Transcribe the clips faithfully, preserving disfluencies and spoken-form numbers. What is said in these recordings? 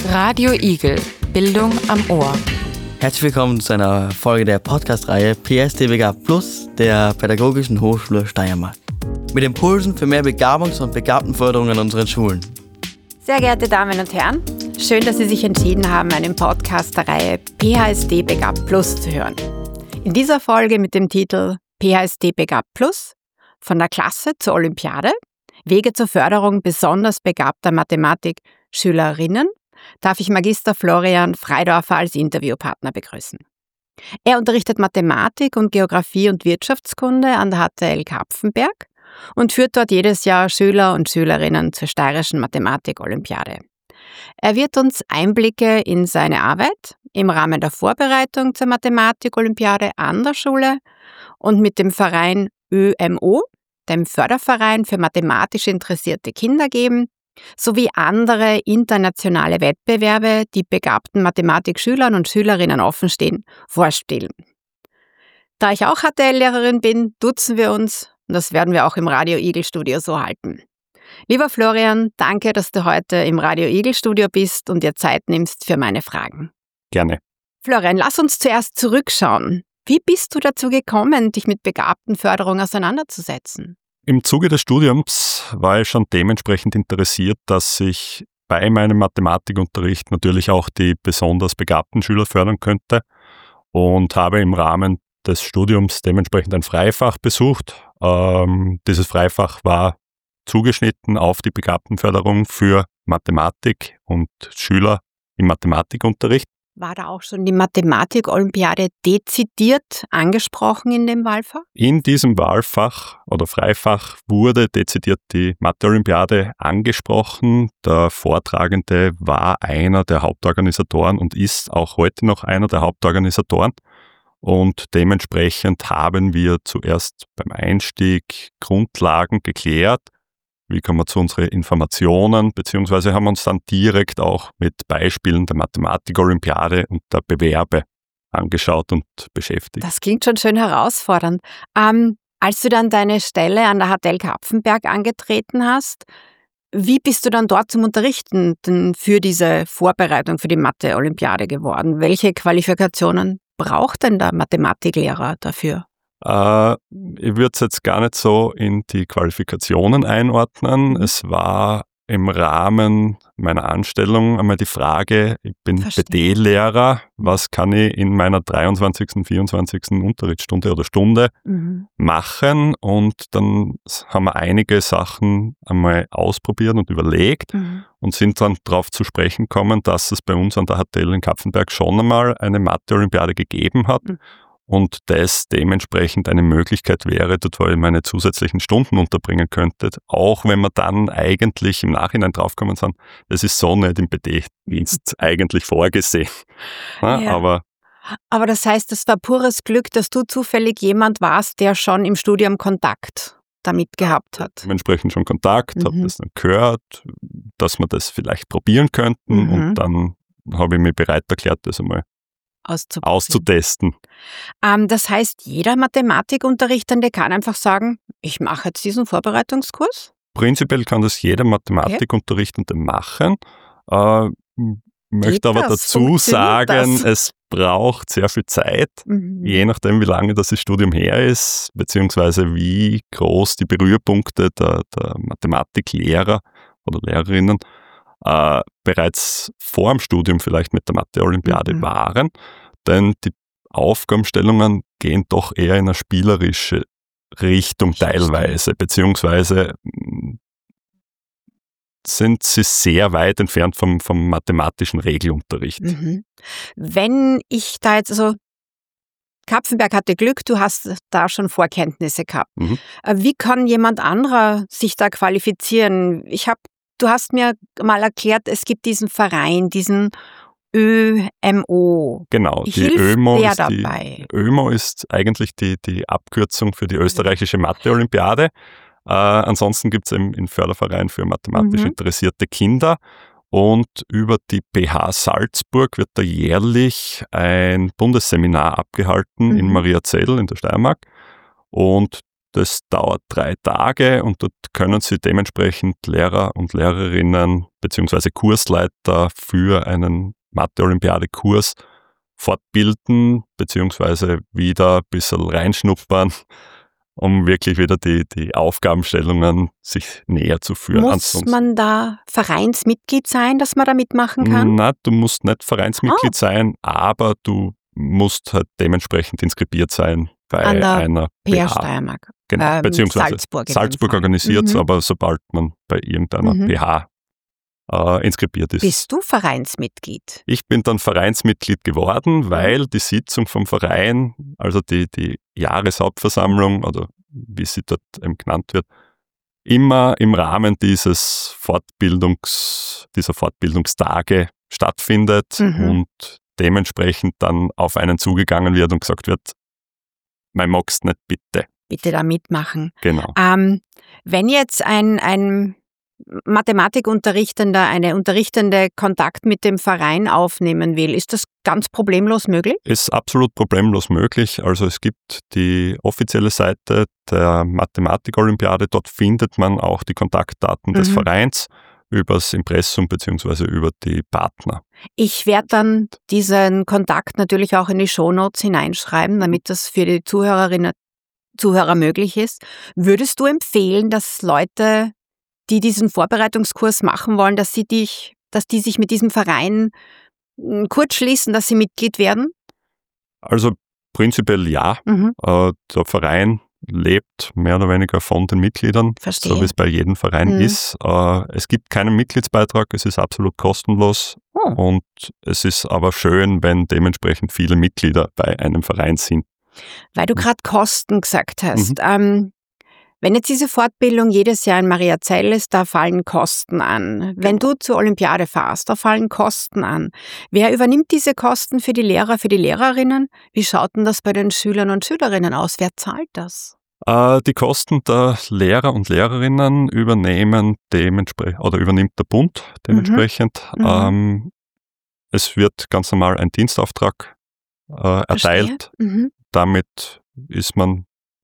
Radio Igel, Bildung am Ohr. Herzlich willkommen zu einer Folge der Podcast-Reihe P S D B G A Plus der Pädagogischen Hochschule Steiermark. Mit Impulsen für mehr Begabungs- und Begabtenförderung an unseren Schulen. Sehr geehrte Damen und Herren, schön, dass Sie sich entschieden haben, einen Podcast der Reihe P S D B G A Plus zu hören. In dieser Folge mit dem Titel P S D B G A Plus von der Klasse zur Olympiade, Wege zur Förderung besonders begabter Mathematik-Schülerinnen, darf ich Magister Florian Freidorfer als Interviewpartner begrüßen. Er unterrichtet Mathematik und Geografie und Wirtschaftskunde an der H T L Kapfenberg und führt dort jedes Jahr Schüler und Schülerinnen zur steirischen Mathematik-Olympiade. Er wird uns Einblicke in seine Arbeit im Rahmen der Vorbereitung zur Mathematik-Olympiade an der Schule und mit dem Verein Ö M O, dem Förderverein für mathematisch interessierte Kinder, geben, sowie andere internationale Wettbewerbe, die begabten Mathematikschülern und Schülerinnen offenstehen, vorstellen. Da ich auch H T L-Lehrerin bin, duzen wir uns und das werden wir auch im Radio Igel Studio so halten. Lieber Florian, danke, dass du heute im Radio Igel Studio bist und dir Zeit nimmst für meine Fragen. Gerne. Florian, lass uns zuerst zurückschauen. Wie bist du dazu gekommen, dich mit Begabtenförderung auseinanderzusetzen? Im Zuge des Studiums war ich schon dementsprechend interessiert, dass ich bei meinem Mathematikunterricht natürlich auch die besonders begabten Schüler fördern könnte und habe im Rahmen des Studiums dementsprechend ein Freifach besucht. Ähm, dieses Freifach war zugeschnitten auf die Begabtenförderung für Mathematik und Schüler im Mathematikunterricht. War da auch schon die Mathematik-Olympiade dezidiert angesprochen in dem Wahlfach? In diesem Wahlfach oder Freifach wurde dezidiert die Mathe-Olympiade angesprochen. Der Vortragende war einer der Hauptorganisatoren und ist auch heute noch einer der Hauptorganisatoren. Und dementsprechend haben wir zuerst beim Einstieg Grundlagen geklärt. Wie kommen wir zu unseren Informationen, beziehungsweise haben wir uns dann direkt auch mit Beispielen der Mathematik-Olympiade und der Bewerbe angeschaut und beschäftigt. Das klingt schon schön herausfordernd. Ähm, als du dann deine Stelle an der H T L Kapfenberg angetreten hast, wie bist du dann dort zum Unterrichten denn für diese Vorbereitung für die Mathe-Olympiade geworden? Welche Qualifikationen braucht denn der Mathematiklehrer dafür? Äh, ich würde es jetzt gar nicht so in die Qualifikationen einordnen. Es war im Rahmen meiner Anstellung einmal die Frage, ich bin Verstehe. B D-Lehrer, was kann ich in meiner dreiundzwanzigsten, vierundzwanzigsten Unterrichtsstunde oder Stunde Mhm. machen? Und dann haben wir einige Sachen einmal ausprobiert und überlegt Mhm. und sind dann darauf zu sprechen gekommen, dass es bei uns an der H T L in Kapfenberg schon einmal eine Mathe-Olympiade gegeben hat. Mhm. Und das dementsprechend eine Möglichkeit wäre, dort wo ich meine zusätzlichen Stunden unterbringen könnte, auch wenn wir dann eigentlich im Nachhinein draufkommen sind, das ist so nicht im B D-Dienst eigentlich vorgesehen. Ja, Ja. Aber Aber das heißt, es war pures Glück, dass du zufällig jemand warst, der schon im Studium Kontakt damit gehabt hat. dementsprechend schon Kontakt, Mhm. habe das dann gehört, dass wir das vielleicht probieren könnten Mhm. und dann habe ich mich bereit erklärt, das einmal Auszuprobieren. auszutesten. Ähm, das heißt, jeder Mathematikunterrichtende kann einfach sagen, ich mache jetzt diesen Vorbereitungskurs? Prinzipiell kann das jeder Mathematikunterrichtende machen. Äh, möchte aber das? dazu Funktioniert sagen, das? es braucht sehr viel Zeit, Mhm. je nachdem, wie lange das Studium her ist, beziehungsweise wie groß die Berührpunkte der, der Mathematiklehrer oder Lehrerinnen äh, bereits vor dem Studium vielleicht mit der Mathe-Olympiade Mhm. waren. Denn die Aufgabenstellungen gehen doch eher in eine spielerische Richtung teilweise, beziehungsweise mh, sind sie sehr weit entfernt vom, vom mathematischen Regelunterricht. Mhm. Wenn ich da jetzt, also Kapfenberg hatte Glück, du hast da schon Vorkenntnisse gehabt. Mhm. Äh, Wie kann jemand anderer sich da qualifizieren? Ich habe, du hast mir mal erklärt, es gibt diesen Verein, diesen Ö M O. Genau, Wie die hilft ÖMO der ist, die, dabei? ÖMO ist eigentlich die, die Abkürzung für die österreichische Mathe-Olympiade. Äh, ansonsten gibt es im, im Förderverein für mathematisch Mhm. interessierte Kinder. Und über die P H Salzburg wird da jährlich ein Bundesseminar abgehalten Mhm. in Mariazell in der Steiermark. Und Das dauert drei Tage und dort können Sie dementsprechend Lehrer und Lehrerinnen bzw. Kursleiter für einen Mathe-Olympiade-Kurs fortbilden bzw. wieder ein bisschen reinschnuppern, um wirklich wieder die, die Aufgabenstellungen sich näher zu führen. Muss Ansonsten, man da Vereinsmitglied sein, dass man da mitmachen kann? na, du musst nicht Vereinsmitglied Oh. sein, aber du musst halt dementsprechend inskribiert sein bei An der einer P P H H. Steiermark. Genau, Ähm, beziehungsweise Salzburg in dem Salzburg Fall. organisiert, Mhm. aber sobald man bei irgendeiner Mhm. P H äh, inskribiert ist. Bist du Vereinsmitglied? Ich bin dann Vereinsmitglied geworden, weil die Sitzung vom Verein, also die, die Jahreshauptversammlung oder wie sie dort eben genannt wird, immer im Rahmen dieses Fortbildungs, dieser Fortbildungstage stattfindet Mhm. und dementsprechend dann auf einen zugegangen wird und gesagt wird, mein magst nicht bitte. Bitte da mitmachen. Genau. Ähm, wenn jetzt ein, ein Mathematikunterrichtender, eine Unterrichtende Kontakt mit dem Verein aufnehmen will, ist das ganz problemlos möglich? Ist absolut problemlos möglich. Also es gibt die offizielle Seite der Mathematik-Olympiade, dort findet man auch die Kontaktdaten des Mhm. Vereins übers Impressum bzw. über die Partner. Ich werde dann diesen Kontakt natürlich auch in die Shownotes hineinschreiben, damit das für die Zuhörerinnen Zuhörer möglich ist. Würdest du empfehlen, dass Leute, die diesen Vorbereitungskurs machen wollen, dass sie dich, dass die sich mit diesem Verein mm, kurz schließen, dass sie Mitglied werden? Also prinzipiell ja. Mhm. Äh, der Verein lebt mehr oder weniger von den Mitgliedern, Verstehe. so wie es bei jedem Verein Mhm. ist. Äh, es gibt keinen Mitgliedsbeitrag, es ist absolut kostenlos Oh. und es ist aber schön, wenn dementsprechend viele Mitglieder bei einem Verein sind. Weil du gerade Kosten gesagt hast. Mhm. Ähm, wenn jetzt diese Fortbildung jedes Jahr in Mariazell ist, da fallen Kosten an. Wenn du zur Olympiade fahrst, da fallen Kosten an. Wer übernimmt diese Kosten für die Lehrer, für die Lehrerinnen? Wie schaut denn das bei den Schülern und Schülerinnen aus? Wer zahlt das? Äh, die Kosten der Lehrer und Lehrerinnen übernehmen dementsprechend oder übernimmt der Bund dementsprechend. Mhm. Ähm, es wird ganz normal ein Dienstauftrag äh, erteilt. Mhm. Damit ist man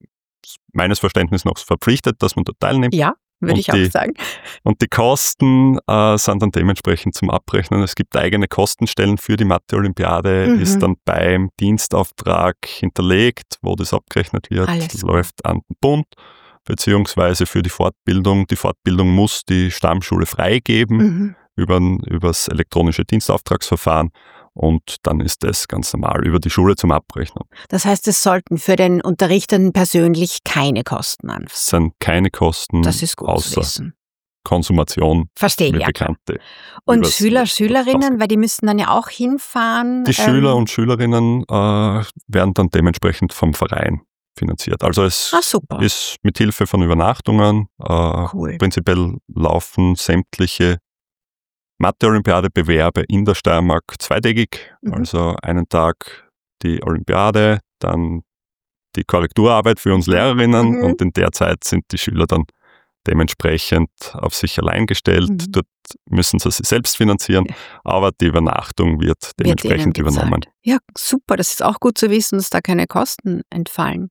meines Verständnisses noch verpflichtet, dass man dort teilnimmt. Ja, würde Und ich auch die- sagen. Und die Kosten äh, sind dann dementsprechend zum Abrechnen. Es gibt eigene Kostenstellen für die Mathe-Olympiade, Mhm. ist dann beim Dienstauftrag hinterlegt, wo das abgerechnet wird, Alles läuft an den Bund, beziehungsweise für die Fortbildung. Die Fortbildung muss die Stammschule freigeben Mhm. über das elektronische Dienstauftragsverfahren und dann ist das ganz normal über die Schule zum Abrechnen. Das heißt, es sollten für den Unterrichtenden persönlich keine Kosten anfallen. Es sind keine Kosten Das ist gut zu außer wissen. Konsumation, Verstehe, wie ja. klar. bekannte. Und übers- Schüler, übers- Schülerinnen, weil die müssen dann ja auch hinfahren. Die ähm, Schüler und Schülerinnen äh, werden dann dementsprechend vom Verein finanziert. Also es Ah, super. ist mit Hilfe von Übernachtungen. Äh, Cool. Prinzipiell laufen sämtliche Mathe-Olympiade-Bewerbe in der Steiermark zweitägig. Mhm. Also einen Tag die Olympiade, dann die Korrekturarbeit für uns Lehrerinnen Mhm. und in der Zeit sind die Schüler dann dementsprechend auf sich allein gestellt. Mhm. Dort müssen sie sich selbst finanzieren, aber die Übernachtung wird Wird dementsprechend ihnen gezahlt. übernommen. Ja, super. Das ist auch gut zu wissen, dass da keine Kosten entfallen.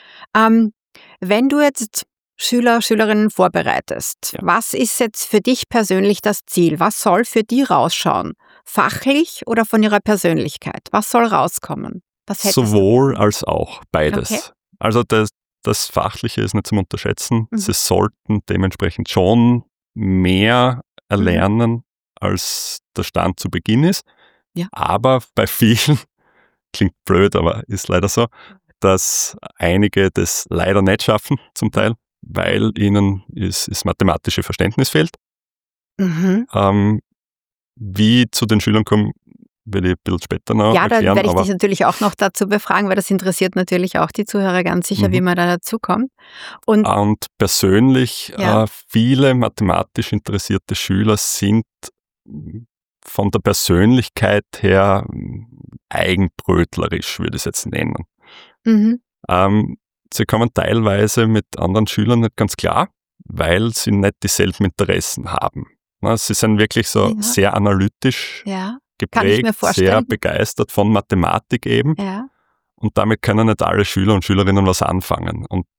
Ähm, wenn du jetzt Schüler, Schülerinnen vorbereitest, Ja. was ist jetzt für dich persönlich das Ziel? Was soll für die rausschauen? Fachlich oder von ihrer Persönlichkeit? Was soll rauskommen? Was hättest Sowohl als auch, beides. Okay. Also das, das Fachliche ist nicht zum Unterschätzen. Mhm. Sie sollten dementsprechend schon mehr erlernen, als der Stand zu Beginn ist. Ja. Aber bei vielen, klingt blöd, aber ist leider so, dass einige das leider nicht schaffen zum Teil, weil ihnen das, das mathematische Verständnis fehlt. du? Mhm. Ähm, wie zu den Schülern kommen, werde ich ein bisschen später noch Ja, da erklären. werde ich aber dich natürlich auch noch dazu befragen, weil das interessiert natürlich auch die Zuhörer ganz sicher, Mhm. wie man da dazu kommt. Und Und persönlich, Ja. äh, viele mathematisch interessierte Schüler sind von der Persönlichkeit her mm, eigenbrötlerisch, würde ich es jetzt nennen. mhm. Ähm, sie kommen teilweise mit anderen Schülern nicht ganz klar, weil sie nicht dieselben Interessen haben. Na, sie sind wirklich so Ja. sehr analytisch Ja, kann ich geprägt, mir sehr vorstellen. begeistert von Mathematik eben. Ja. Und damit können nicht alle Schüler und Schülerinnen was anfangen. Und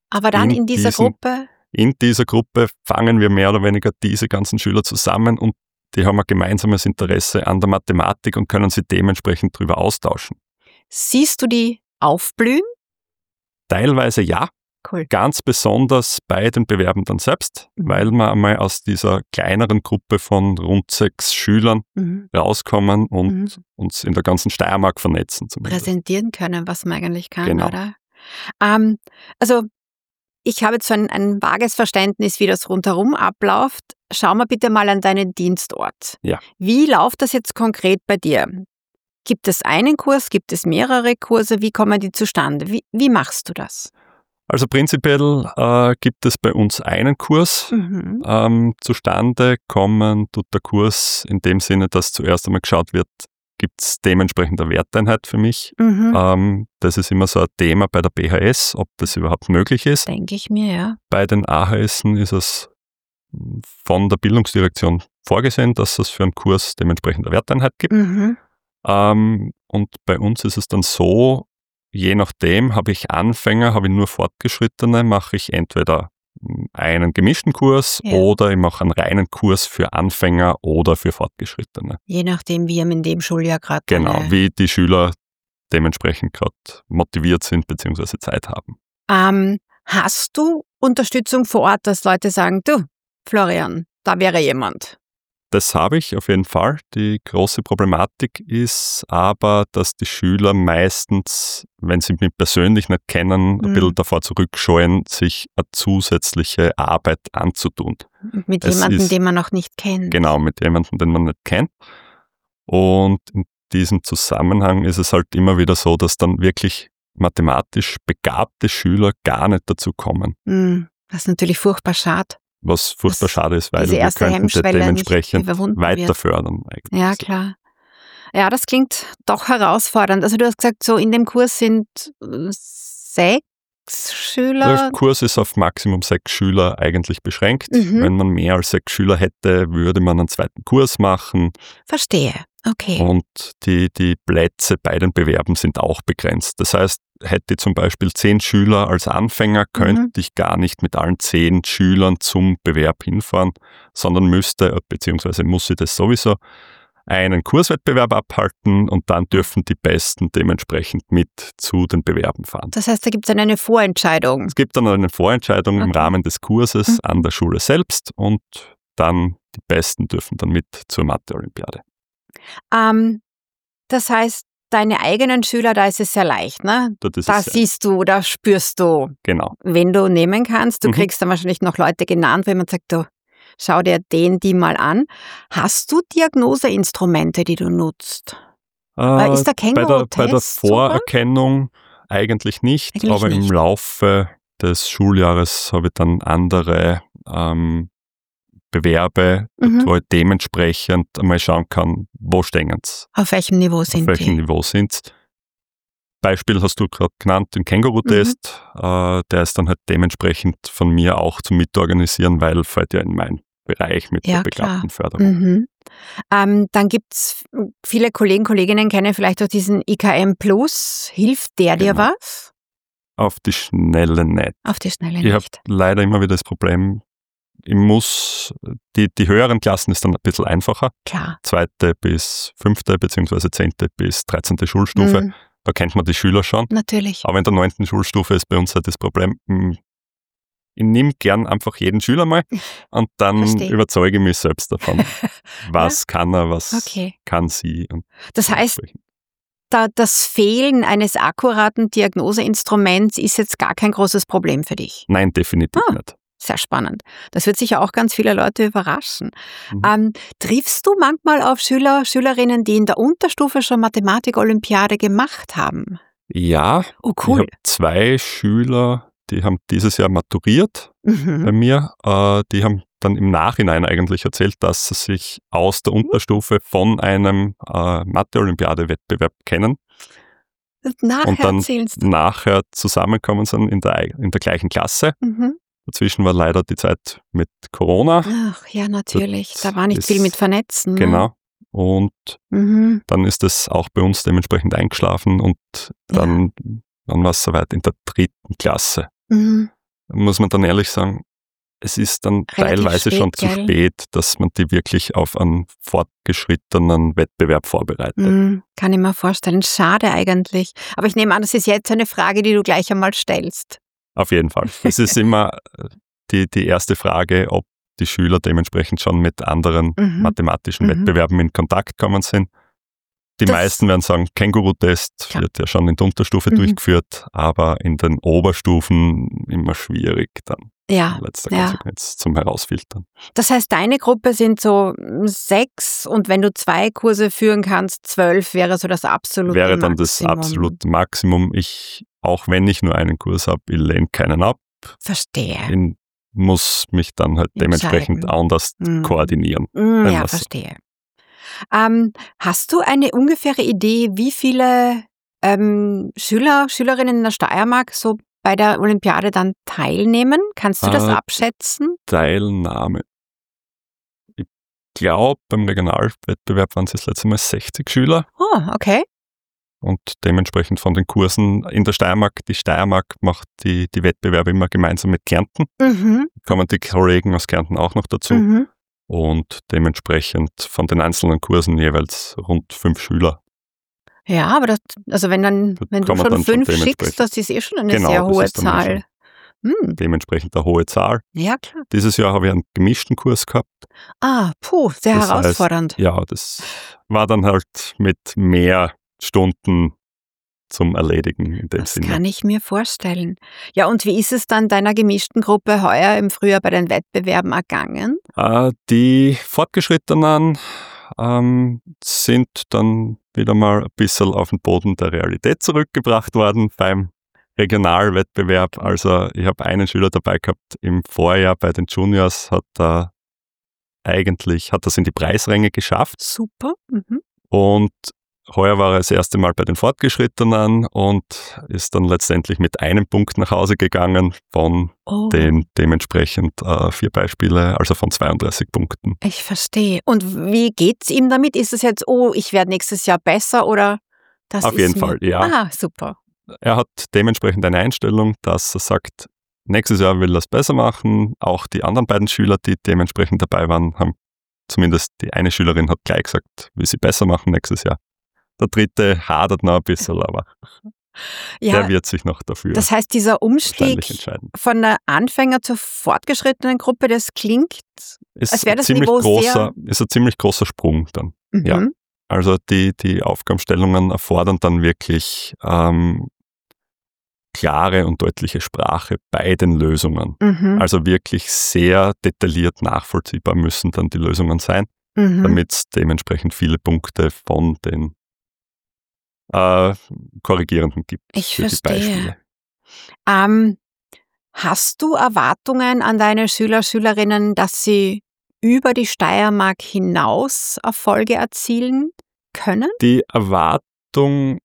Aber dann in in dieser diesen- Gruppe, In dieser Gruppe fangen wir mehr oder weniger diese ganzen Schüler zusammen und die haben ein gemeinsames Interesse an der Mathematik und können sich dementsprechend darüber austauschen. siehst du die aufblühen? Teilweise ja, Cool. ganz besonders bei den Bewerbenden selbst, Mhm. weil wir einmal aus dieser kleineren Gruppe von rund sechs Schülern Mhm. rauskommen und Mhm. uns in der ganzen Steiermark vernetzen zumindest. Präsentieren können, was man eigentlich kann, Genau. oder? Ähm, also, ich habe jetzt so ein, ein vages Verständnis, wie das rundherum abläuft. Schau mal bitte mal an deinen Dienstort. Ja. Wie läuft das jetzt konkret bei dir? Gibt es einen Kurs? Gibt es mehrere Kurse? Wie kommen die zustande? Wie, wie machst du das? Also prinzipiell äh, gibt es bei uns einen Kurs. Mhm. Ähm, zustande kommen tut der Kurs in dem Sinne, dass zuerst einmal geschaut wird, gibt es dementsprechend eine Werteinheit für mich. Mhm. Ähm, das ist immer so ein Thema bei der B H S, ob das überhaupt möglich ist. Denke ich mir, ja. Bei den A H Sen ist es von der Bildungsdirektion vorgesehen, dass es für einen Kurs dementsprechend eine Werteinheit gibt. Mhm. Ähm, und bei uns ist es dann so, je nachdem, habe ich Anfänger, habe ich nur Fortgeschrittene, mache ich entweder einen gemischten Kurs Ja. oder ich mache einen reinen Kurs für Anfänger oder für Fortgeschrittene. Je nachdem, wie er in dem Schuljahr gerade Genau, wie die Schüler dementsprechend gerade motiviert sind bzw. Zeit haben. Ähm, hast du Unterstützung vor Ort, dass Leute sagen, du, Florian, da wäre jemand? Das habe ich auf jeden Fall. Die große Problematik ist aber, dass die Schüler meistens, wenn sie mich persönlich nicht kennen, Mhm. ein bisschen davor zurückscheuen, sich eine zusätzliche Arbeit anzutun. Mit Es jemandem, ist- den man noch nicht kennt. Genau, mit jemandem, den man nicht kennt. Und in diesem Zusammenhang ist es halt immer wieder so, dass dann wirklich mathematisch begabte Schüler gar nicht dazu kommen. Mhm. Das ist natürlich furchtbar schade. Was furchtbar Das- schade ist, weil diese wir erste könnten das Hemmschwelle nicht dementsprechend überwunden weiter wird. fördern. Eigentlich. Ja, klar. Ja, das klingt doch herausfordernd. Also du hast gesagt, so in dem Kurs sind äh, sechs Schüler. Der Kurs ist auf Maximum sechs Schüler eigentlich beschränkt. Mhm. Wenn man mehr als sechs Schüler hätte, würde man einen zweiten Kurs machen. Verstehe. Okay. Und die, die Plätze bei den Bewerben sind auch begrenzt. Das heißt, hätte ich zum Beispiel zehn Schüler als Anfänger, könnte Mhm. ich gar nicht mit allen zehn Schülern zum Bewerb hinfahren, sondern müsste, beziehungsweise muss ich das sowieso, einen Kurswettbewerb abhalten und dann dürfen die Besten dementsprechend mit zu den Bewerben fahren. Das heißt, da gibt es dann eine Vorentscheidung. Es gibt dann eine Vorentscheidung im Okay. Rahmen des Kurses Mhm. an der Schule selbst und dann die Besten dürfen dann mit zur Mathe-Olympiade. Ähm, das heißt, deine eigenen Schüler, da ist es sehr leicht, ne? Dort ist Da es sehr- siehst du, da spürst du, Genau. wen du nehmen kannst. Du Mhm. kriegst dann wahrscheinlich noch Leute genannt, wenn man sagt, du, schau dir den, die mal an. Hast du Diagnoseinstrumente, die du nutzt? Äh, ist der bei, der, bei der Känguru-Test super? Vorerkennung eigentlich nicht, Eigentlich aber nicht. im Laufe des Schuljahres habe ich dann andere ähm, Bewerbe, Mhm. wo ich dementsprechend einmal schauen kann, wo stehen sie, Auf welchem Niveau auf sind welchem die? Niveau sind sie. Beispiel hast du gerade genannt, den Känguru-Test. Mhm. Äh, der ist dann halt dementsprechend von mir auch zum Mitorganisieren, weil fällt ja in meinen Bereich mit Ja, der klar. Begabtenförderung. Mhm. Ähm, dann gibt es viele Kollegen, Kolleginnen kennen vielleicht auch diesen I K M Plus. Hilft der dir Genau. was? Auf die Schnelle nicht. Auf die Schnelle Ich habe nicht. leider immer wieder das Problem, ich muss, die, die höheren Klassen ist dann ein bisschen einfacher. Klar. Zweite bis fünfte beziehungsweise zehnte bis dreizehnte Schulstufe. Mhm, Da kennt man die Schüler schon. natürlich. Aber in der neunten Schulstufe ist bei uns halt das Problem, hm, ich nehme gern einfach jeden Schüler mal und dann Verstehe. überzeuge ich mich selbst davon, was kann er, was Okay. kann sie. Und Das heißt, dementsprechend. da, das Fehlen eines akkuraten Diagnoseinstruments ist jetzt gar kein großes Problem für dich. Nein, definitiv Ah. nicht. Sehr spannend. Das wird sicher auch ganz viele Leute überraschen. Mhm. Ähm, triffst du manchmal auf Schüler, Schülerinnen, die in der Unterstufe schon Mathematik-Olympiade gemacht haben? Ja, Oh, ich cool. habe zwei Schüler, die haben dieses Jahr maturiert bei Mhm. mir. Äh, die haben dann im Nachhinein eigentlich erzählt, dass sie sich aus der Unterstufe von einem äh, Mathe-Olympiade-Wettbewerb kennen Nachher und dann erzählst du. nachher zusammenkommen sind in der, in der gleichen Klasse. Mhm. Dazwischen war leider die Zeit mit Corona. Ach ja, natürlich. Das Da war nicht ist- viel mit Vernetzen. Ne? Genau. Und Mhm. dann ist es auch bei uns dementsprechend eingeschlafen und dann, dann war es soweit in der dritten Klasse. Mhm. muss man dann ehrlich sagen, es ist dann Relativ teilweise spät, schon zu gell? spät, dass man die wirklich auf einen fortgeschrittenen Wettbewerb vorbereitet. Mm, kann ich mir vorstellen. Schade eigentlich. Aber ich nehme an, das ist jetzt eine Frage, die du gleich einmal stellst. Auf jeden Fall. Es ist immer die, die erste Frage, ob die Schüler dementsprechend schon mit anderen Mhm. mathematischen Mhm. Wettbewerben in Kontakt gekommen sind. Die Das- meisten werden sagen, Känguru-Test Klar. wird ja schon in der Unterstufe Mhm. durchgeführt, aber in den Oberstufen immer schwierig dann Ja, in letzter ja. Konsequenz zum Herausfiltern. Das heißt, deine Gruppe sind so sechs und wenn du zwei Kurse führen kannst, zwölf wäre so das absolute Wäre dann das Maximum. absolute Maximum. Ich, auch wenn ich nur einen Kurs habe, ich lehne keinen ab. Verstehe. Ich muss mich dann halt dementsprechend Entscheiden. anders Mhm. koordinieren. Mm, wenn ja, man's- verstehe. Ähm, hast du eine ungefähre Idee, wie viele ähm, Schüler, Schülerinnen in der Steiermark so bei der Olympiade dann teilnehmen? Kannst du das Äh, abschätzen? Teilnahme. Ich glaube, beim Regionalwettbewerb waren es das letzte Mal sechzig Schüler Oh, okay. und dementsprechend von den Kursen in der Steiermark. Die Steiermark macht die, die Wettbewerbe immer gemeinsam mit Kärnten. Mhm, Kommen die Kollegen aus Kärnten auch noch dazu mhm. und dementsprechend von den einzelnen Kursen jeweils rund fünf Schüler. Ja, aber das, also wenn dann, Das wenn du kann man schon dann schon fünf schickst, dementsprechend- das ist eh schon eine Genau, sehr das hohe ist dann eh Zahl. Hm, Dementsprechend eine hohe Zahl. ja, klar. Dieses Jahr habe ich einen gemischten Kurs gehabt. Ah, puh, sehr Das heißt, herausfordernd. Ja, das war dann halt mit mehr Stunden zum Erledigen in dem Das Sinne. kann ich mir vorstellen. Ja, und wie ist es dann deiner gemischten Gruppe heuer im Frühjahr bei den Wettbewerben ergangen? Äh, die Fortgeschrittenen ähm, sind dann wieder mal ein bisschen auf den Boden der Realität zurückgebracht worden beim Regionalwettbewerb. Also ich habe einen Schüler dabei gehabt im Vorjahr bei den Juniors, hat er eigentlich, hat das in die Preisränge geschafft Super. Mhm. und heuer war er das erste Mal bei den Fortgeschrittenen und ist dann letztendlich mit einem Punkt nach Hause gegangen von Oh, den dementsprechend äh, vier Beispiele, also von zweiunddreißig Punkten. ich verstehe. Und wie geht's ihm damit? Ist es jetzt, oh, ich werde nächstes Jahr besser oder das Auf ist jeden mir- Fall, ja. Ah, super. Er hat dementsprechend eine Einstellung, dass er sagt, nächstes Jahr will er es besser machen. Auch die anderen beiden Schüler, die dementsprechend dabei waren, haben zumindest die eine Schülerin hat gleich gesagt, will sie besser machen nächstes Jahr. Der dritte hadert noch ein bisschen, aber Ja, der wird sich noch dafür das heißt, dieser wahrscheinlich Umstieg entscheiden. von der Anfänger zur fortgeschrittenen Gruppe, das klingt. Ist, Als wäre das ziemlich Niveau großer, ist ein ziemlich großer Sprung dann. Ja. Mhm. Also die, die Aufgabenstellungen erfordern dann wirklich ähm, klare und deutliche Sprache bei den Lösungen. Mhm. Also wirklich sehr detailliert nachvollziehbar müssen dann die Lösungen sein, Mhm. damit es dementsprechend viele Punkte von den äh, Korrigierenden gibt Ich für die verstehe. Beispiele. Ähm, hast du Erwartungen an deine Schüler, Schülerinnen, dass sie über die Steiermark hinaus Erfolge erzielen können? Die Erwartung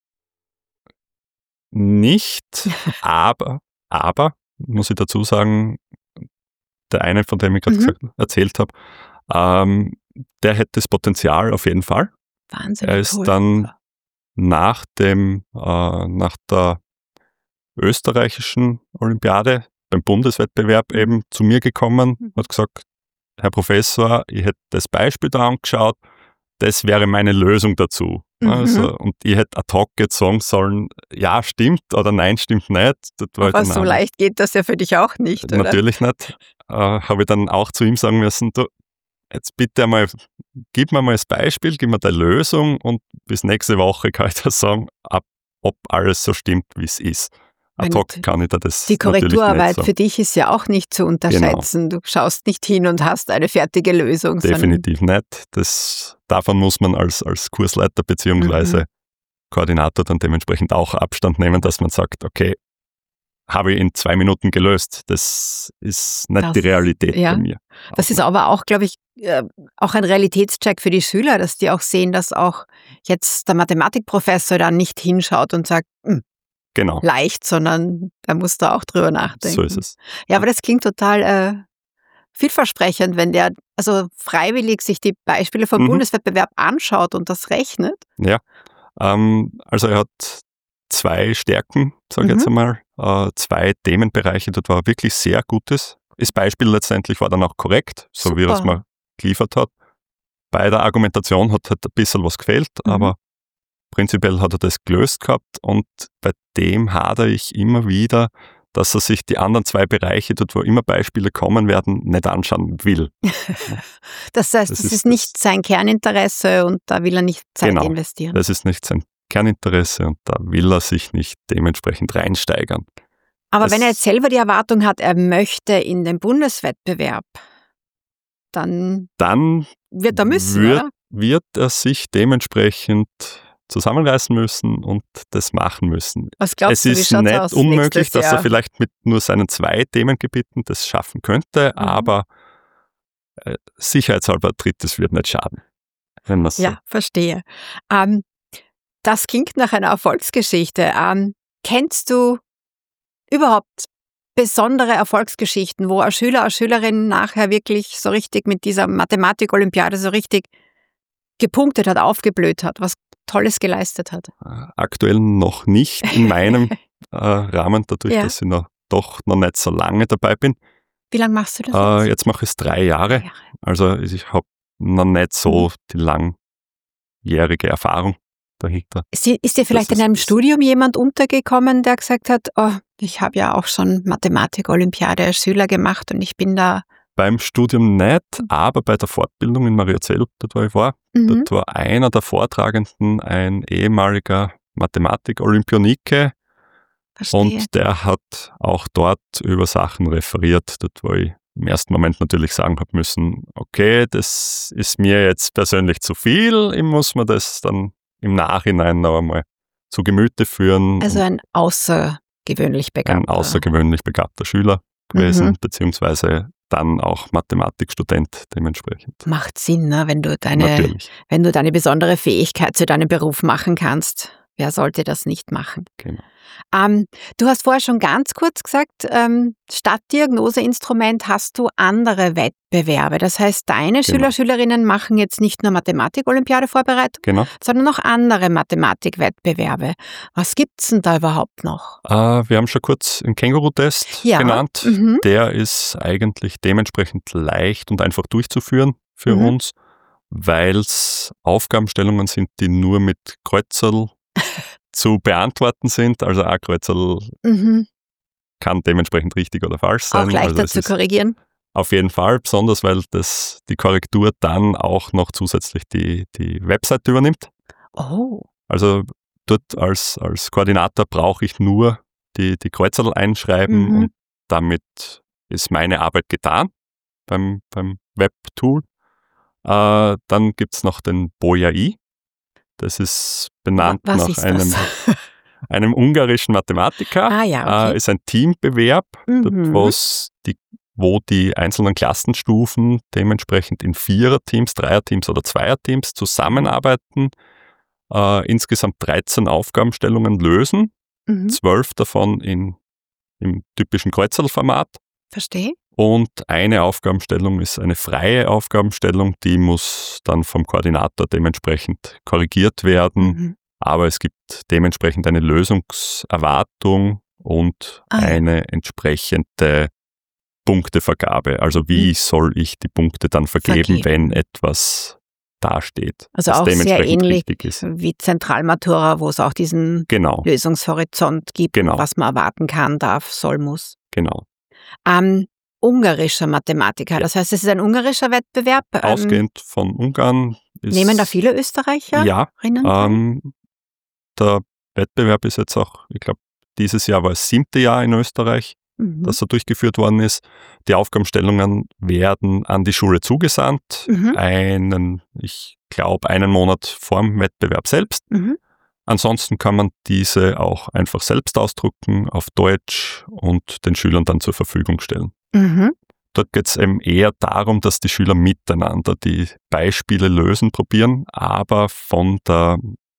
nicht, aber, aber, muss ich dazu sagen, der eine, von dem ich gerade Mhm. gesagt, erzählt habe, ähm, der hätte das Potenzial auf jeden Fall. Wahnsinn. Er ist cool. dann nach dem, äh, nach der österreichischen Olympiade, beim Bundeswettbewerb Mhm. eben zu mir gekommen, Mhm. hat gesagt, Herr Professor, ich hätte das Beispiel da angeschaut, das wäre meine Lösung dazu. Mhm. Also, und ich hätte ad hoc jetzt sagen sollen, ja, stimmt oder nein, stimmt nicht. Das war halt Aber dann so auch- leicht geht das ja für dich auch nicht, oder? Natürlich nicht. Äh, habe ich dann auch zu ihm sagen müssen, du, jetzt bitte einmal, gib mir mal das Beispiel, gib mir die Lösung und bis nächste Woche kann ich dir sagen, ab, ob alles so stimmt, wie es ist. Ad Meine, hoc kann ich dir das Die natürlich Korrekturarbeit nicht sagen. für dich ist ja auch nicht zu unterschätzen. Du schaust nicht hin und hast eine fertige Lösung. Definitiv nicht. Das, davon muss man als, als Kursleiter bzw. Mhm. Koordinator dann dementsprechend auch Abstand nehmen, dass man sagt, okay, habe ich in zwei Minuten gelöst. Das ist nicht Das- die Realität ja. bei mir. Sondern das ist aber auch, glaube ich, äh, auch ein Realitätscheck für die Schüler, dass die auch sehen, dass auch jetzt der Mathematikprofessor da nicht hinschaut und sagt, "Hm, Genau, leicht, sondern er muss da auch drüber nachdenken. so ist es. Ja, aber das klingt total äh, vielversprechend, wenn der also freiwillig sich die Beispiele vom Mhm. Bundeswettbewerb anschaut und das rechnet. Ja, ähm, also er hat zwei Stärken, sage ich Mhm. jetzt einmal. äh, zwei Themenbereiche, dort war wirklich sehr Gutes. Das Beispiel letztendlich war dann auch korrekt, so Super. wie er es mal geliefert hat. Bei der Argumentation hat halt ein bisschen was gefehlt, Mhm. aber prinzipiell hat er das gelöst gehabt und bei dem hadere ich immer wieder, dass er sich die anderen zwei Bereiche, dort wo immer Beispiele kommen werden, nicht anschauen will. Das heißt, Das das ist ist nicht sein Kerninteresse und da will er nicht Zeit Genau. investieren. Das ist nicht sein Kerninteresse und da will er sich nicht dementsprechend reinsteigern. Aber das- wenn er jetzt selber die Erwartung hat, er möchte in den Bundeswettbewerb, dann Dann wird er müssen, wird, oder? wird er sich dementsprechend zusammenreißen müssen und das machen müssen. Was glaubst Es du, wie ist schaut's nicht aus unmöglich, nächstes dass er Jahr? vielleicht mit nur seinen zwei Themengebieten das schaffen könnte, Mhm. aber äh, sicherheitshalber drittes wird nicht schaden. Wenn man so. Ja, verstehe. Ähm, das klingt nach einer Erfolgsgeschichte. Ähm, kennst du überhaupt besondere Erfolgsgeschichten, wo ein Schüler, eine Schülerin nachher wirklich so richtig mit dieser Mathematik-Olympiade so richtig gepunktet hat, aufgeblüht hat, was Tolles geleistet hat? Äh, Aktuell noch nicht in meinem äh, Rahmen, dadurch, Ja. dass ich noch, doch noch nicht so lange dabei bin. Wie lange machst du das Äh, jetzt? jetzt mache ich es drei Jahre. Drei Jahre. Also ich habe noch nicht so Mhm. die langjährige Erfahrung dahinter. Ist dir- ist dir vielleicht Das in ist- einem das- Studium jemand untergekommen, der gesagt hat, oh, ich habe ja auch schon Mathematik-Olympiade als Schüler gemacht und ich bin da. Beim Studium nicht, aber bei der Fortbildung in Mariazell, dort wo ich war, Mhm. dort war einer der Vortragenden ein ehemaliger Mathematik-Olympionike Verstehe. und der hat auch dort über Sachen referiert, dort wo ich im ersten Moment natürlich sagen habe müssen, okay, das ist mir jetzt persönlich zu viel, ich muss mir das dann im Nachhinein noch einmal zu Gemüte führen. Also und ein außergewöhnlich ein begabter. außergewöhnlich begabter Schüler gewesen, Mhm. beziehungsweise dann auch Mathematikstudent dementsprechend. Macht Sinn, ne? wenn du deine, Natürlich, wenn du deine besondere Fähigkeit zu deinem Beruf machen kannst. Wer sollte das nicht machen? genau. Ähm, du hast vorher schon ganz kurz gesagt, ähm, statt Diagnoseinstrument hast du andere Wettbewerbe. Das heißt, deine Genau. Schüler, Schülerinnen machen jetzt nicht nur Mathematik-Olympiade-Vorbereitung, Genau. sondern auch andere Mathematikwettbewerbe. Was gibt's denn da überhaupt noch? Äh, wir haben schon kurz den Känguru-Test Ja, genannt. mhm. Der ist eigentlich dementsprechend leicht und einfach durchzuführen für Mhm. uns, weil es Aufgabenstellungen sind, die nur mit Kreuzerl zu beantworten sind. Also ein Kreuzerl Mhm. kann dementsprechend richtig oder falsch sein. Auch leichter also es zu ist korrigieren. auf jeden Fall, besonders weil das, die Korrektur dann auch noch zusätzlich die, die Webseite übernimmt. Oh. Also dort als, als Koordinator brauche ich nur die, die Kreuzerl einschreiben Mhm. und damit ist meine Arbeit getan beim, beim Webtool. Äh, dann gibt es noch den Boja I. Das ist benannt Was nach ist einem, das? einem ungarischen Mathematiker. Ah ja, okay. Äh, ist ein Teambewerb, dort, Mhm. wo's die, wo die einzelnen Klassenstufen dementsprechend in Viererteams, Dreierteams oder Zweierteams zusammenarbeiten, äh, insgesamt dreizehn Aufgabenstellungen lösen, Mhm. zwölf davon in, im typischen Kreuzerlformat. Verstehe. Und eine Aufgabenstellung ist eine freie Aufgabenstellung, die muss dann vom Koordinator dementsprechend korrigiert werden. Mhm. Aber es gibt dementsprechend eine Lösungserwartung und Ah, ja. eine entsprechende Punktevergabe. Also wie Mhm. soll ich die Punkte dann vergeben, Vergeben. wenn etwas dasteht, Also was auch sehr dementsprechend ähnlich richtig ist. wie Zentralmatura, wo es auch diesen Genau, Lösungshorizont gibt, Genau. was man erwarten kann, darf, soll, muss. genau. Ähm, ungarischer Mathematiker, Ja. das heißt, es ist ein ungarischer Wettbewerb. Ähm, Ausgehend von Ungarn ist... nehmen da viele Österreicherinnen Ja, teil? ähm, der Wettbewerb ist jetzt auch, ich glaube, dieses Jahr war das siebte Jahr in Österreich, Mhm. dass er durchgeführt worden ist. Die Aufgabenstellungen werden an die Schule zugesandt, Mhm. einen, ich glaube, einen Monat vorm Wettbewerb selbst. Mhm. Ansonsten kann man diese auch einfach selbst ausdrucken auf Deutsch und den Schülern dann zur Verfügung stellen. Mhm. Dort geht es eben eher darum, dass die Schüler miteinander die Beispiele lösen probieren, aber von der,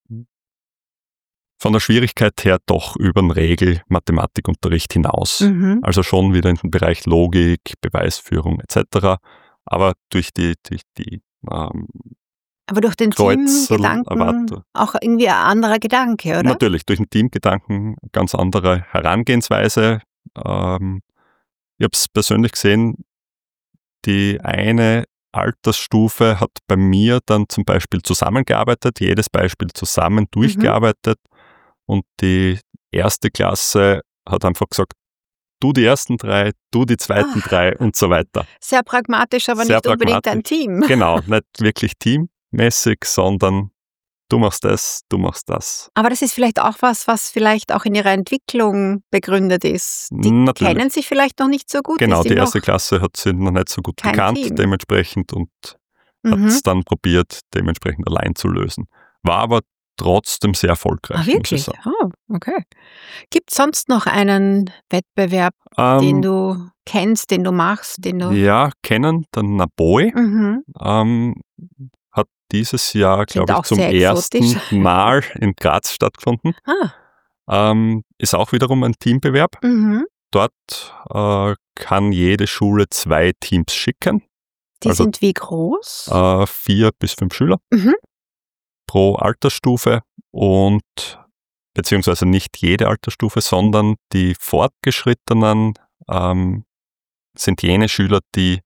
von der Schwierigkeit her doch über den Regel-Mathematikunterricht hinaus. Mhm. Also schon wieder in den Bereich Logik, Beweisführung et cetera. Aber durch die, durch die ähm, Aber durch den Kreuzel Teamgedanken erwarte. auch irgendwie ein anderer Gedanke, oder? Natürlich, durch den Teamgedanken ganz andere Herangehensweise. Ähm, ich habe es persönlich gesehen, die eine Altersstufe hat bei mir dann zum Beispiel zusammengearbeitet, jedes Beispiel zusammen durchgearbeitet mhm. und die erste Klasse hat einfach gesagt, du die ersten drei, du die zweiten Ach, drei und so weiter. Sehr pragmatisch, aber Sehr nicht unbedingt ein Team. Genau, nicht wirklich teammäßig, sondern du machst das, du machst das. Aber das ist vielleicht auch was, was vielleicht auch in ihrer Entwicklung begründet ist. Die Natürlich. kennen sich vielleicht noch nicht so gut. Genau, die erste Klasse hat sie noch nicht so gut gekannt, Team. dementsprechend und mhm. hat es dann probiert, dementsprechend allein zu lösen. War aber trotzdem sehr erfolgreich. Ah, wirklich? Oh, okay. Gibt es sonst noch einen Wettbewerb, ähm, den du kennst, den du machst? Den du ja, kennen, der Naboi. Mhm. Ähm, hat dieses Jahr, glaube ich, zum ersten Mal in Graz stattgefunden. Ah. Ähm, ist auch wiederum ein Teambewerb. Mhm. Dort äh, kann jede Schule zwei Teams schicken. Die also, sind wie groß? Äh, vier bis fünf Schüler mhm. pro Altersstufe und beziehungsweise nicht jede Altersstufe, sondern die Fortgeschrittenen ähm, sind jene Schüler, die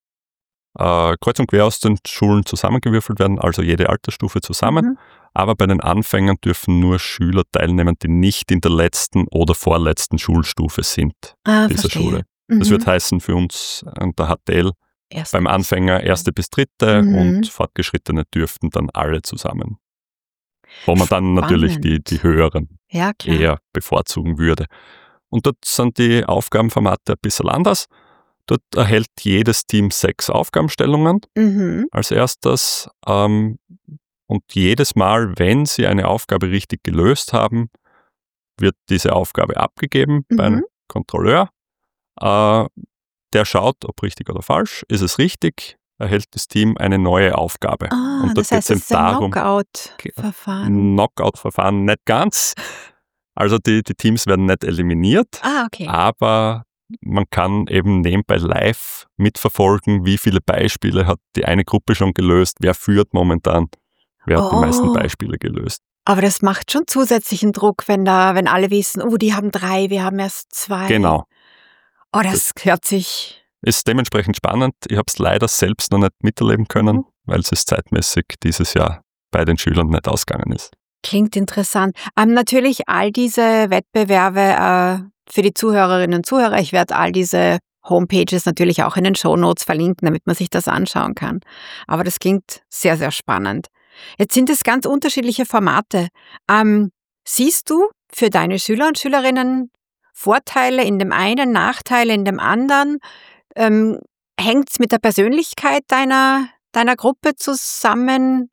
Äh, kreuz und quer aus den Schulen zusammengewürfelt werden, also jede Altersstufe zusammen. Mhm. Aber bei den Anfängern dürfen nur Schüler teilnehmen, die nicht in der letzten oder vorletzten Schulstufe sind ah, dieser verstehe. Schule. Mhm. Das wird heißen für uns an der H T L erste beim Anfänger erste bis dritte mhm. und Fortgeschrittene dürften dann alle zusammen. Wo man dann Spannend. natürlich die, die höheren ja, eher bevorzugen würde. Und dort sind die Aufgabenformate ein bisschen anders. Dort erhält jedes Team sechs Aufgabenstellungen mhm. als erstes. Ähm, und jedes Mal, wenn sie eine Aufgabe richtig gelöst haben, wird diese Aufgabe abgegeben mhm. bei einem Kontrolleur. Äh, der schaut, ob richtig oder falsch. Ist es richtig, erhält das Team eine neue Aufgabe. Ah, und das heißt, es ist ein Knockout-Verfahren. Knockout-Verfahren nicht ganz. Also die, die Teams werden nicht eliminiert, ah, okay. aber man kann eben nebenbei live mitverfolgen, wie viele Beispiele hat die eine Gruppe schon gelöst, wer führt momentan, wer hat oh. die meisten Beispiele gelöst. Aber das macht schon zusätzlichen Druck, wenn da, wenn alle wissen, oh, die haben drei, wir haben erst zwei. Genau. Oh, das, das hört sich... Ist dementsprechend spannend. Ich habe es leider selbst noch nicht miterleben können, mhm. weil es zeitmäßig dieses Jahr bei den Schülern nicht ausgegangen ist. Klingt interessant. Ähm, natürlich all diese Wettbewerbe äh, für die Zuhörerinnen und Zuhörer, ich werde all diese Homepages natürlich auch in den Shownotes verlinken, damit man sich das anschauen kann. Aber das klingt sehr, sehr spannend. Jetzt sind es ganz unterschiedliche Formate. Ähm, siehst du für deine Schüler und Schülerinnen Vorteile in dem einen, Nachteile in dem anderen? Ähm, hängt es mit der Persönlichkeit deiner, deiner Gruppe zusammen?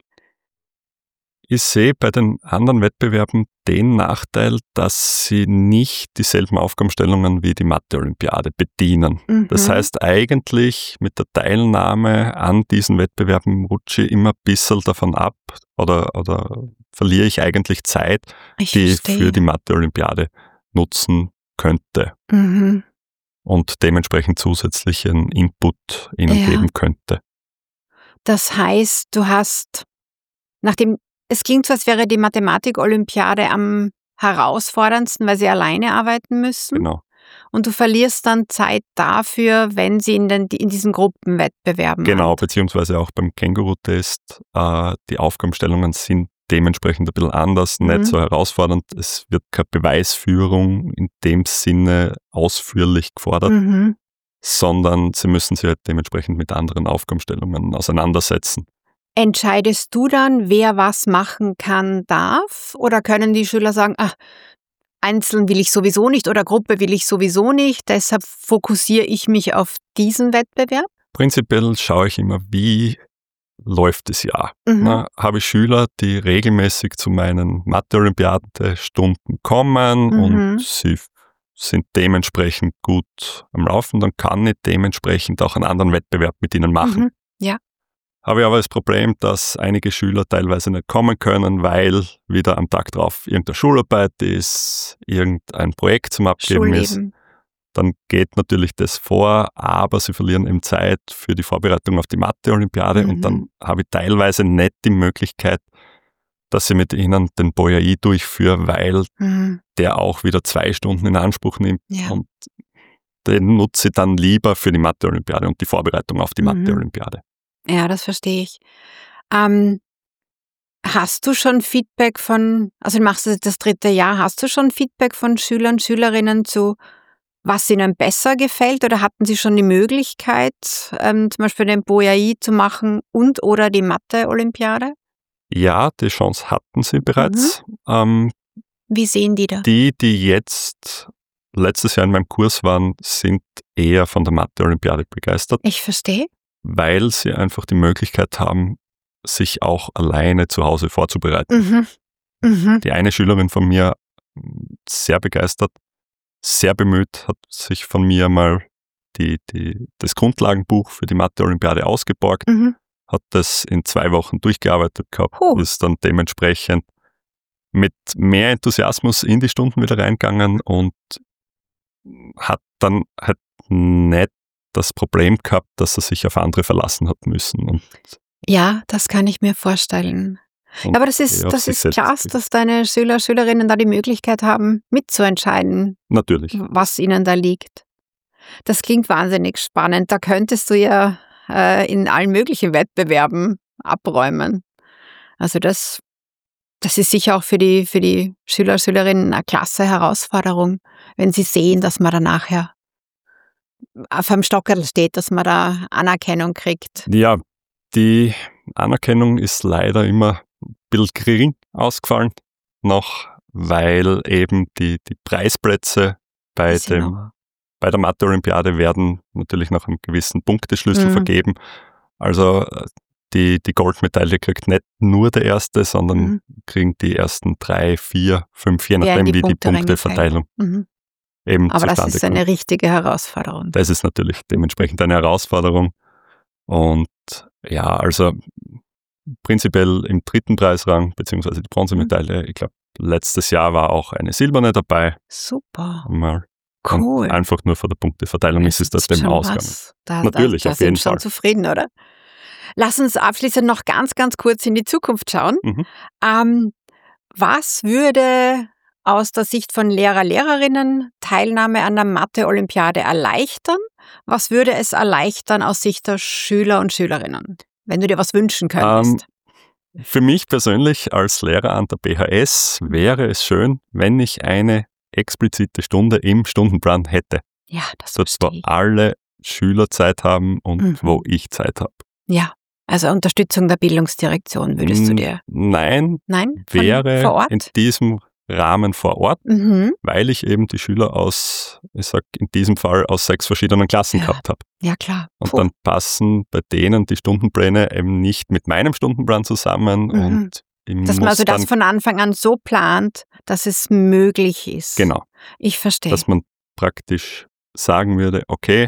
Ich sehe bei den anderen Wettbewerben den Nachteil, dass sie nicht dieselben Aufgabenstellungen wie die Mathe-Olympiade bedienen. Mhm. Das heißt, eigentlich mit der Teilnahme an diesen Wettbewerben rutsche ich immer ein bisschen davon ab oder, oder verliere ich eigentlich Zeit, ich die verstehe. ich für die Mathe-Olympiade nutzen könnte. Mhm. Und dementsprechend zusätzlichen Input ihnen ja. geben könnte. Das heißt, du hast, nachdem es klingt so, als wäre die Mathematik-Olympiade am herausforderndsten, weil sie alleine arbeiten müssen. Genau. Und du verlierst dann Zeit dafür, wenn sie in, den, in diesen Gruppenwettbewerben Genau, sind. Beziehungsweise auch beim Känguru-Test. Äh, die Aufgabenstellungen sind dementsprechend ein bisschen anders, mhm. nicht so herausfordernd. Es wird keine Beweisführung in dem Sinne ausführlich gefordert, mhm. sondern sie müssen sich halt dementsprechend mit anderen Aufgabenstellungen auseinandersetzen. Entscheidest du dann, wer was machen kann, darf? Oder können die Schüler sagen, ach, einzeln will ich sowieso nicht oder Gruppe will ich sowieso nicht, deshalb fokussiere ich mich auf diesen Wettbewerb? Prinzipiell schaue ich immer, wie läuft das Jahr. Mhm. Na, habe ich Schüler, die regelmäßig zu meinen Mathe-Olympiade-Stunden kommen mhm. und sie sind dementsprechend gut am Laufen, dann kann ich dementsprechend auch einen anderen Wettbewerb mit ihnen machen. Mhm. Ja. Habe ich aber das Problem, dass einige Schüler teilweise nicht kommen können, weil wieder am Tag drauf irgendeine Schularbeit ist, irgendein Projekt zum Abgeben ist. dann geht natürlich das vor, aber sie verlieren eben Zeit für die Vorbereitung auf die Mathe-Olympiade Mhm. und dann habe ich teilweise nicht die Möglichkeit, dass ich mit ihnen den B O A I durchführe, weil Mhm. der auch wieder zwei Stunden in Anspruch nimmt Ja. und den nutze ich dann lieber für die Mathe-Olympiade und die Vorbereitung auf die Mhm. Mathe-Olympiade. Ja, das verstehe ich. Ähm, hast du schon Feedback von, also du machst das jetzt das dritte Jahr, hast du schon Feedback von Schülern, Schülerinnen zu, was ihnen besser gefällt, oder hatten sie schon die Möglichkeit, ähm, zum Beispiel den B O A I zu machen und oder die Mathe-Olympiade? Ja, die Chance hatten sie bereits. Ähm, Wie sehen die das? die, die jetzt letztes Jahr in meinem Kurs waren, sind eher von der Mathe-Olympiade begeistert, Ich verstehe. weil sie einfach die Möglichkeit haben, sich auch alleine zu Hause vorzubereiten. Mhm. Mhm. Die eine Schülerin von mir, sehr begeistert, sehr bemüht, hat sich von mir mal die, die, das Grundlagenbuch für die Mathe-Olympiade ausgeborgt, Mhm. hat das in zwei Wochen durchgearbeitet gehabt, Huh. ist dann dementsprechend mit mehr Enthusiasmus in die Stunden wieder reingegangen und hat dann halt nicht das Problem gehabt, dass er sich auf andere verlassen hat müssen. Und, Ja, das kann ich mir vorstellen. und Aber das ist, eher auf das sich ist selbst klasse, gestellt. dass deine Schüler, Schülerinnen da die Möglichkeit haben, mitzuentscheiden, Natürlich. was ihnen da liegt. Das klingt wahnsinnig spannend. Da könntest du ja äh, in allen möglichen Wettbewerben abräumen. Also das, das ist sicher auch für die, für die Schüler, Schülerinnen eine klasse Herausforderung, wenn sie sehen, dass man da nachher auf einem Stockerl steht, dass man da Anerkennung kriegt. Ja, die Anerkennung ist leider immer ein bisschen gering ausgefallen, noch weil eben die, die Preisplätze bei, Die sind dem, noch- bei der Mathe-Olympiade werden natürlich nach einem gewissen Punkteschlüssel Mhm. vergeben. Also äh, die, die Goldmedaille kriegt nicht nur der Erste, sondern Mhm. kriegen die ersten drei, vier, fünf, je Wer in nachdem, die wie die Punkte reingefallen. Punkteverteilung Mhm. eben Aber das zustande ist eine kommt. richtige Herausforderung. Das ist natürlich dementsprechend eine Herausforderung. Und ja, also prinzipiell im dritten Preisrang, beziehungsweise die Bronzemedaille, ich glaube, letztes Jahr war auch eine silberne dabei. Super, Mal. cool. Und einfach nur von der Punkteverteilung ist es Das das dem schon ausgegangen. was. Da, Natürlich, da, da auf jeden sind schon Fall. zufrieden, oder? Lass uns abschließend noch ganz, ganz kurz in die Zukunft schauen. Mhm. Ähm, was würde aus der Sicht von Lehrer, Lehrerinnen Teilnahme an der Mathe-Olympiade erleichtern? Was würde es erleichtern aus Sicht der Schüler und Schülerinnen, wenn du dir was wünschen könntest? Für mich persönlich als Lehrer an der B H S wäre es schön, wenn ich eine explizite Stunde im Stundenplan hätte, Ja, das dort wo verstehe ich. alle Schüler Zeit haben und Mhm. wo ich Zeit habe. Ja, also Unterstützung der Bildungsdirektion würdest du Mm, dir... Nein, Nein? Von, wäre vor Ort? in diesem Rahmen vor Ort, Mhm. weil ich eben die Schüler aus, ich sag in diesem Fall aus sechs verschiedenen Klassen Ja. gehabt habe. Ja, klar. Und Puh. dann passen bei denen die Stundenpläne eben nicht mit meinem Stundenplan zusammen Mhm. und ich Dass man muss also das dann, von Anfang an so plant, dass es möglich ist. genau, Ich verstehe. dass man praktisch sagen würde, okay,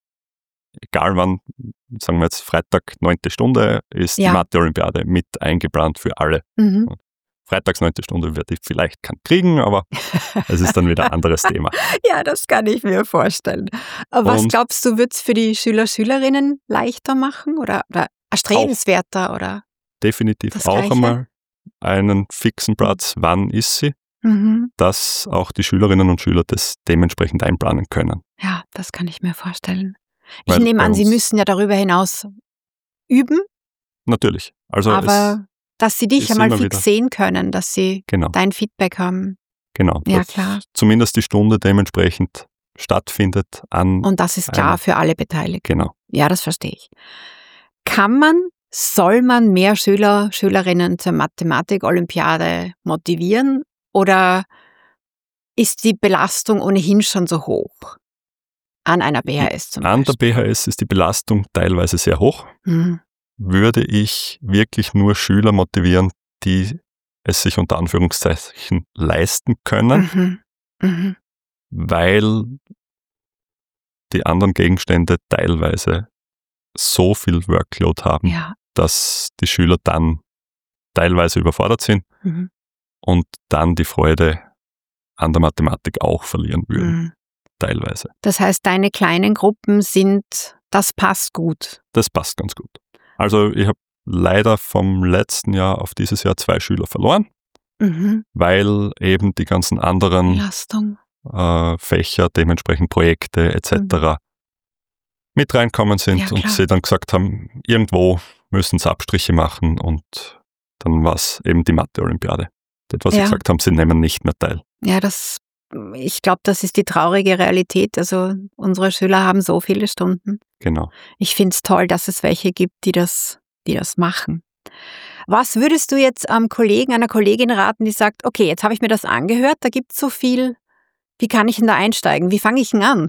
egal wann, sagen wir jetzt Freitag neunte Stunde, ist Ja. die Mathe-Olympiade mit eingeplant für alle. Mhm. Freitags neunte Stunde werde ich vielleicht keinen kriegen, aber es ist dann wieder ein anderes Thema. Ja, das kann ich mir vorstellen. Aber was Und- glaubst du, wird es für die Schüler, Schülerinnen leichter machen oder, oder erstrebenswerter? Oder? Definitiv Das auch Gleiche? einmal einen fixen Platz, wann ist sie, Mhm. dass auch die Schülerinnen und Schüler das dementsprechend einplanen können. Ja, das kann ich mir vorstellen. Ich Weil nehme bei an, Sie uns- müssen ja darüber hinaus üben, Natürlich. Also es, aber dass Sie dich ist einmal immer fix wieder- sehen können, dass Sie genau, dein Feedback haben. genau. Ja, dass klar. Zumindest die Stunde dementsprechend stattfindet an, Und das ist klar Eine- für alle Beteiligten. genau. Ja, das verstehe ich. Kann man, soll man mehr Schüler, Schülerinnen zur Mathematik-Olympiade motivieren oder ist die Belastung ohnehin schon so hoch? An einer B H S zum An der Beispiel. B H S ist die Belastung teilweise sehr hoch. Mhm. Würde ich wirklich nur Schüler motivieren, die es sich unter Anführungszeichen leisten können, Mhm. Mhm. weil die anderen Gegenstände teilweise so viel Workload haben, Ja. dass die Schüler dann teilweise überfordert sind Mhm. und dann die Freude an der Mathematik auch verlieren würden. Mhm. teilweise. Das heißt, deine kleinen Gruppen sind, das passt gut. Das passt ganz gut. Also ich habe leider vom letzten Jahr auf dieses Jahr zwei Schüler verloren, Mhm. weil eben die ganzen anderen Belastung. äh, Fächer, dementsprechend Projekte et cetera Mhm. mit reinkommen sind Ja, und klar. sie dann gesagt haben, irgendwo müssen sie Abstriche machen und dann war es eben die Mathe-Olympiade. Das, was Ja. sie gesagt haben, sie nehmen nicht mehr teil. Ja, das, ich glaube, das ist die traurige Realität. Also unsere Schüler haben so viele Stunden. Genau. Ich finde es toll, dass es welche gibt, die das, die das machen. Was würdest du jetzt am Kollegen, einer Kollegin raten, die sagt, okay, jetzt habe ich mir das angehört, da gibt es so viel, wie kann ich denn da einsteigen? Wie fange ich denn an?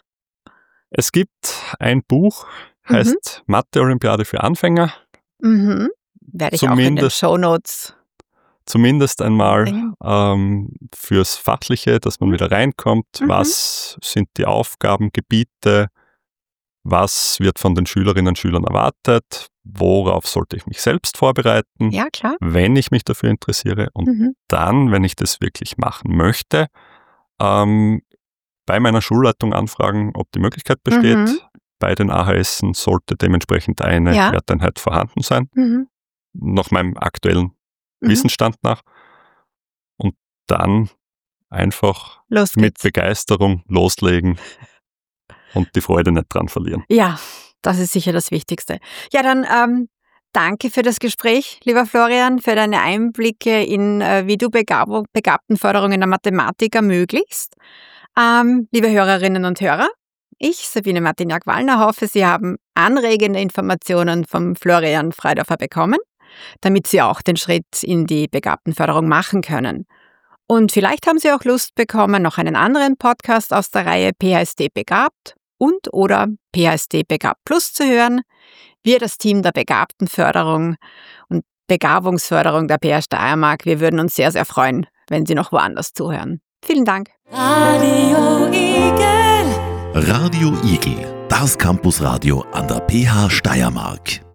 Es gibt ein Buch, heißt Mathe-Olympiade für Anfänger. Mhm. Werde ich auch in den Zumindest- Shownotes. Zumindest einmal bringen. ähm, fürs Fachliche, dass man wieder reinkommt. Mhm. Was sind die Aufgabengebiete? Was wird von den Schülerinnen und Schülern erwartet? Worauf sollte ich mich selbst vorbereiten, Ja, klar. wenn ich mich dafür interessiere? Und Mhm. dann, wenn ich das wirklich machen möchte, ähm, bei meiner Schulleitung anfragen, ob die Möglichkeit besteht. Mhm. Bei den A H Essen sollte dementsprechend eine Ja. Werteinheit vorhanden sein, Mhm. nach meinem aktuellen Mhm. Wissensstand nach. Und dann einfach Los mit geht's. Begeisterung loslegen und die Freude nicht dran verlieren. Ja, das ist sicher das Wichtigste. Ja, dann ähm, danke für das Gespräch, lieber Florian, für deine Einblicke in, äh, wie du Begabung, Begabtenförderung in der Mathematik ermöglichst. Ähm, liebe Hörerinnen und Hörer, ich, Sabine Martiniak-Wallner, hoffe, Sie haben anregende Informationen vom Florian Freidorfer bekommen, damit Sie auch den Schritt in die Begabtenförderung machen können. Und vielleicht haben Sie auch Lust bekommen, noch einen anderen Podcast aus der Reihe P H S D Begabt und oder P H S D Begabt Plus zu hören. Wir, das Team der Begabtenförderung und Begabungsförderung der P H Steiermark, wir würden uns sehr, sehr freuen, wenn Sie noch woanders zuhören. Vielen Dank. Radio Igel. Radio Igel, das Campusradio an der P H Steiermark.